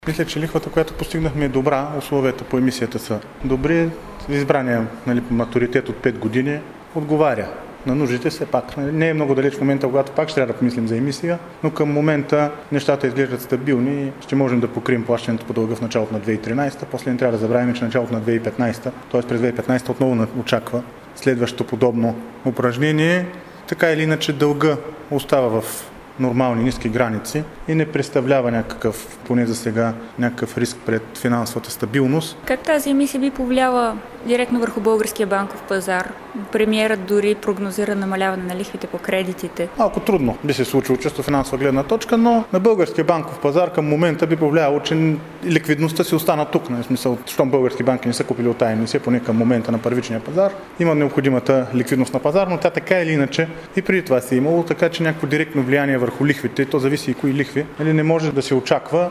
Мисля, че лихвата, която постигнахме е добра, условията по емисията са добри, избрания матуритет от 5 години отговаря на нуждите, все пак. Не е много далеч в момента, когато пак ще трябва да помислим за емисия, но към момента нещата изглеждат стабилни и ще можем да покрием плащането по дълга в началото на 2013, после не трябва да забравим, че началото на 2015, т.е. през 2015 отново очаква следващото подобно упражнение. Така или иначе дълга остава в нормални ниски граници и не представлява някакъв, поне за сега, някакъв риск пред финансовата стабилност. Как тази емисия би повлияла директно върху българския банков пазар? Премиерът дори прогнозира намаляване на лихвите по кредитите. Малко трудно би се случило чисто финансова гледна точка, но на българския банков пазар към момента би повлияло, че ликвидността си остана тук. В смисъл, щом български банки не са купили от тази емисия, поне към момента на първичния пазар, има необходимата ликвидност на пазар, но тя така или иначе и преди това си имало, така че някакво директно влияние върху лихвите, то зависи и кои лихви, не може да се очаква.